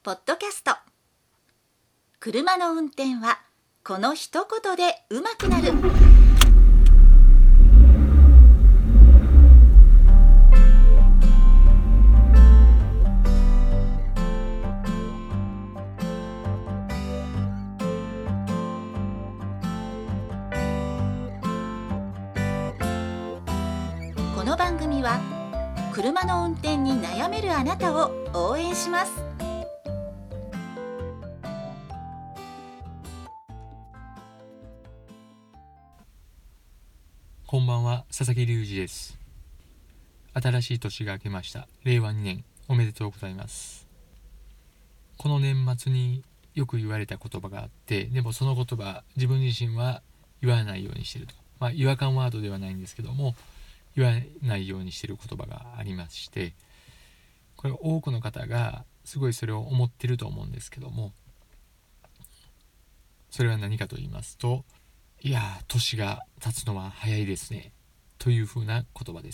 ポッドキャスト。車の運転はこの一言で上手くなる。この番組は車の運転に悩めるあなたを応援します。 こんばんは、佐々木隆二です。新しい年が明けました。令和2年おめでとうございます。この年末によく言われた言葉があって、でもその言葉自分自身は言わないようにしていると。違和感ワードではないんですけども、言わないようにしている言葉がありまして、これ多くの方がすごいそれを思っていると思うんですけども、それは何かと言いますと、いやー、年が経つのは早いですねというふうな言葉です。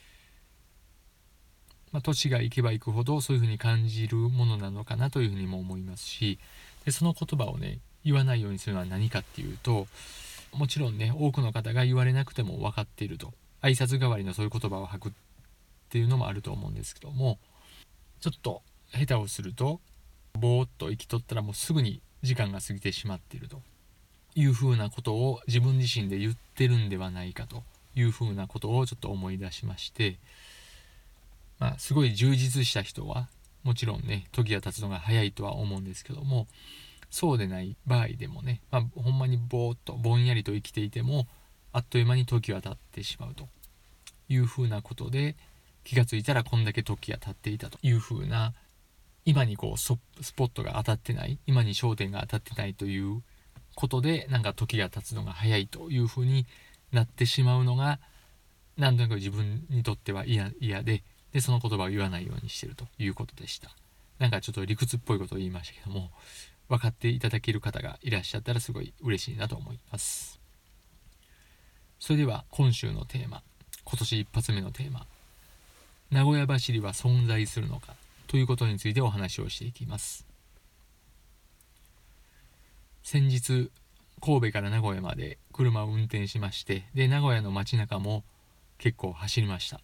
年がいけばいくほどそういうふうに感じるものなのかなというふうにも思いますし、でその言葉をね言わないようにするのは何かっていうと、もちろんね多くの方が言われなくても分かっていると、挨拶代わりのそういう言葉を吐くっていうのもあると思うんですけども、ちょっと下手をするとぼーっと生きとったらもうすぐに時間が過ぎてしまっているというふうなことを自分自身で言ってるんではないかというふうなことをちょっと思い出しまして、すごい充実した人はもちろんね時が経つのが早いとは思うんですけども、そうでない場合でもね、ほんまにぼーっとぼんやりと生きていてもあっという間に時は経ってしまうというふうなことで、気がついたらこんだけ時が経っていたというふうな、今にこうスポットが当たってない、今に焦点が当たってないということで、なんか時が経つのが早いというふうになってしまうのがなんとなく自分にとっては嫌で、その言葉を言わないようにしているということでした。なんかちょっと理屈っぽいことを言いましたけども、分かっていただける方がいらっしゃったらすごい嬉しいなと思います。それでは今週のテーマ、今年一発目のテーマ、名古屋走りは存在するのかということについてお話をしていきます。先日神戸から名古屋まで車を運転しまして、で名古屋の街中も結構走りました。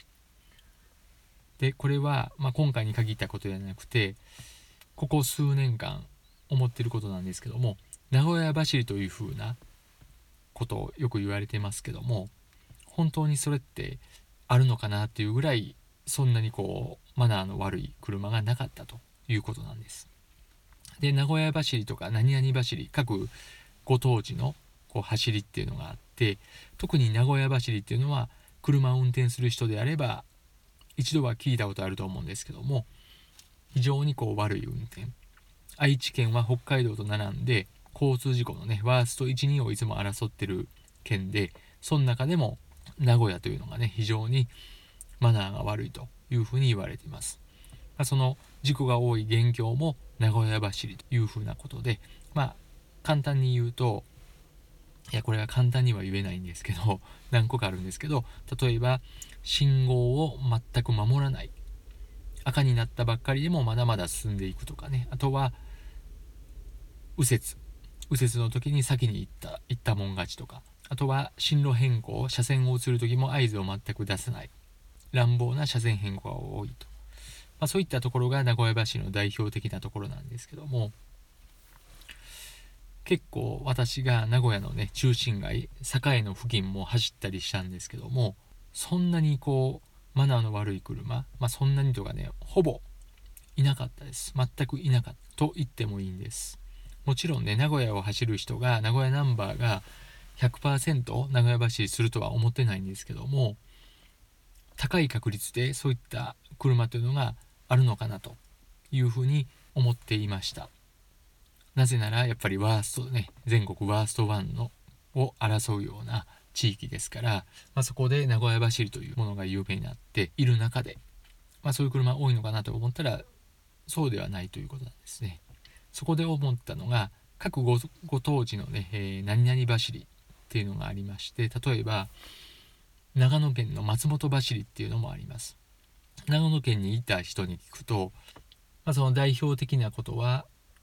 でこれは、今回に限ったことではなくて、ここ数年間思っていることなんですけども、名古屋走りというふうなことをよく言われてますけども、本当にそれってあるのかなっていうぐらい、そんなにマナーの悪い車がなかったということなんです。で名古屋走りとか何々走り、各ご当地の走りっていうのがあって、特に名古屋走りっていうのは車を運転する人であれば一度は聞いたことあると思うんですけども、非常に悪い運転、愛知県は北海道と並んで交通事故のねワースト 1,2 をいつも争ってる県で、その中でも名古屋というのがね非常にマナーが悪いというふうに言われています。その事故が多い元凶も名古屋走りというふうなことで、簡単に言うと、これは簡単には言えないんですけど、何個かあるんですけど、例えば信号を全く守らない、赤になったばっかりでもまだまだ進んでいくとかね、あとは右折の時に先に行ったもん勝ちとか、あとは進路変更、車線を移る時も合図を全く出さない乱暴な車線変更が多いと、そういったところが名古屋橋の代表的なところなんですけども、結構私が名古屋のね中心街、栄の付近も走ったりしたんですけども、そんなにマナーの悪い車、そんなにとかね、ほぼいなかったです。全くいなかったと言ってもいいんです。もちろんね、名古屋を走る人が名古屋ナンバーが 100% 名古屋走りするとは思ってないんですけども、高い確率でそういった車というのがあるのかなというふうに思っていました。なぜならやっぱりワーストね、全国ワースト1のを争うような地域ですから、そこで名古屋走りというものが有名になっている中で、そういう車多いのかなと思ったらそうではないということなんですね。そこで思ったのが、各ご当地のね、何々走りっていうのがありまして、例えば長野県の松本走りっていうのもあります。長野県にいた人に聞くと、 その代表的なことは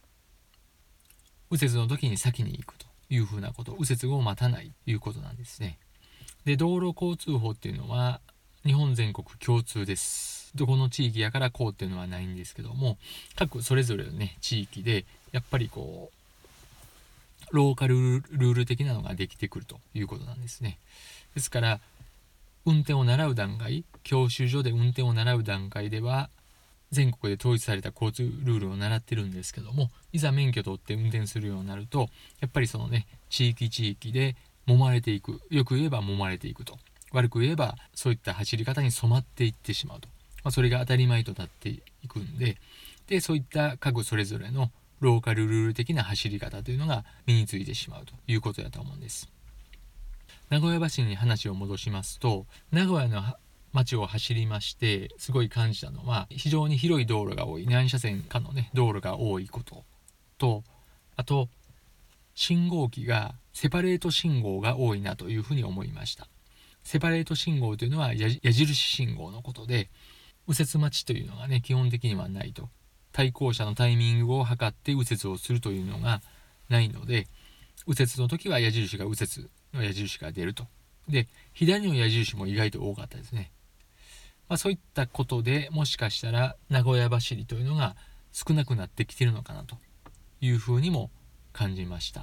右折の時に先に行くというふうなこと、右折を待たないということなんですね。で、道路交通法っていうのは日本全国共通です。どこの地域やからこうっていうのはないんですけども、各それぞれのね地域でやっぱりこうローカルルール的なのができてくるということなんですね。ですから運転を習う段階、教習所で運転を習う段階では全国で統一された交通ルールを習ってるんですけども、いざ免許取って運転するようになるとやっぱりそのね地域で揉まれていく、よく言えば揉まれていくと、悪く言えばそういった走り方に染まっていってしまうと、それが当たり前となっていくんで、そういった各それぞれのローカルルール的な走り方というのが身についてしまうということだと思うんです。名古屋橋に話を戻しますと、名古屋の街を走りましてすごい感じたのは、非常に広い道路が多い、何車線かのね道路が多いことと、あと信号機がセパレート信号が多いなというふうに思いました。セパレート印というのは矢印信号のことで、右折待ちというのがね基本的にはないと、対向車のタイミングを測って右折をするというのがないので、右折の時は矢印が右折の矢印が出ると。で、左の矢印も意外と多かったですね。そういったことでもしかしたら名古屋走りというのが少なくなってきているのかなというふうにも感じました。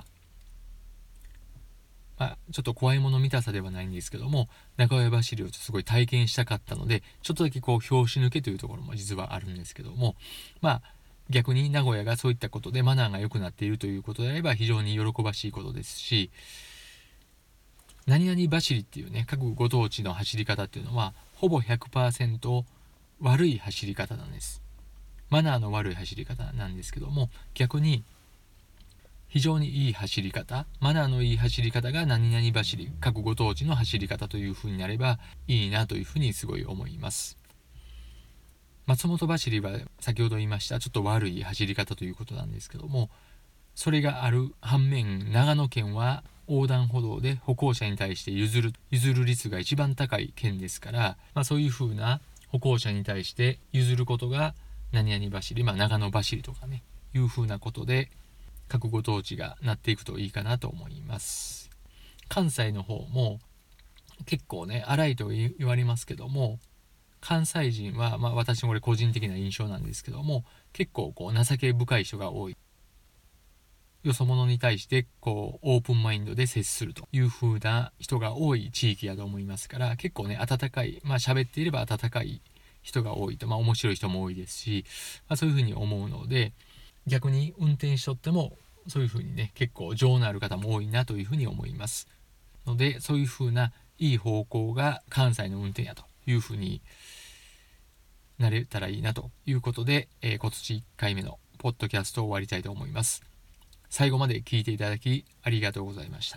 ちょっと怖いもの見たさではないんですけども、名古屋走りをすごい体験したかったので、ちょっとだけこう拍子抜けというところも実はあるんですけども、逆に名古屋がそういったことでマナーが良くなっているということであれば非常に喜ばしいことですし、何々走りっていうね各ご当地の走り方っていうのはほぼ 100% 悪い走り方なんです。マナーの悪い走り方なんですけども、逆に非常にいい走り方、マナーのいい走り方が何々走り、各ご当地の走り方というふうになればいいなというふうにすごい思います。松本走りは先ほど言いましたちょっと悪い走り方ということなんですけども、それがある反面、長野県は横断歩道で歩行者に対して譲る率が一番高い県ですから、そういうふうな歩行者に対して譲ることが何々走り、長野走りとかねいうふうなことで各ご当地がなっていくといいかなと思います。関西の方も結構ね荒いと言われますけども、関西人は、私も個人的な印象なんですけども、結構こう情け深い人が多い。よそ者に対してこうオープンマインドで接するという風な人が多い地域だと思いますから、結構ね温かい、喋っていれば温かい人が多いと、面白い人も多いですし、そういう風に思うので、逆に運転しとってもそういう風にね結構情のある方も多いなという風に思いますので、そういう風ないい方向が関西の運転やという風になれたらいいなということで、今年1回目のポッドキャストを終わりたいと思います。最後まで聞いていただきありがとうございました。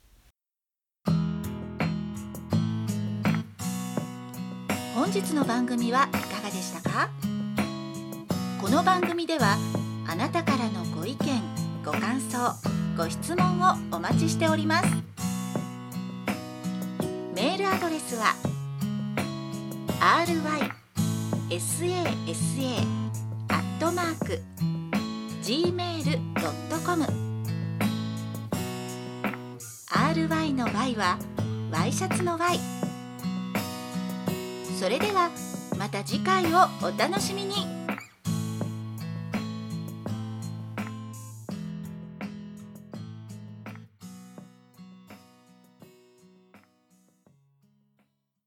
本日の番組はいかがでしたか？この番組ではあなたからのご意見、ご感想、ご質問をお待ちしております。メールアドレスは rysasa@gmail.com RY の Y はワイシャツの Y。 それではまた次回をお楽しみに。